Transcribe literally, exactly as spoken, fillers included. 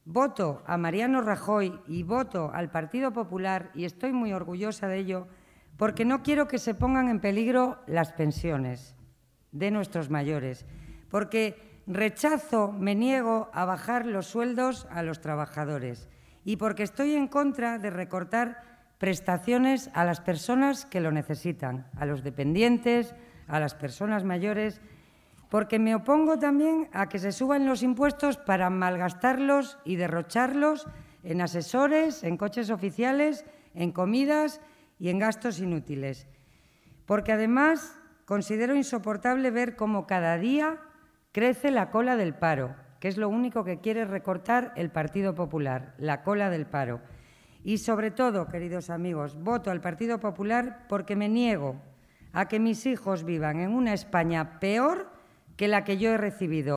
voto a Mariano Rajoy y voto al Partido Popular, y estoy muy orgullosa de ello, porque no quiero que se pongan en peligro las pensiones de nuestros mayores, porque rechazo, me niego a bajar los sueldos a los trabajadores y porque estoy en contra de recortar prestaciones a las personas que lo necesitan, a los dependientes, a las personas mayores, porque me opongo también a que se suban los impuestos para malgastarlos y derrocharlos en asesores, en coches oficiales, en comidas y en gastos inútiles. Porque además considero insoportable ver cómo cada día crece la cola del paro, que es lo único que quiere recortar el Partido Popular, la cola del paro. Y sobre todo, queridos amigos, voto al Partido Popular porque me niego a que mis hijos vivan en una España peor que la que yo he recibido.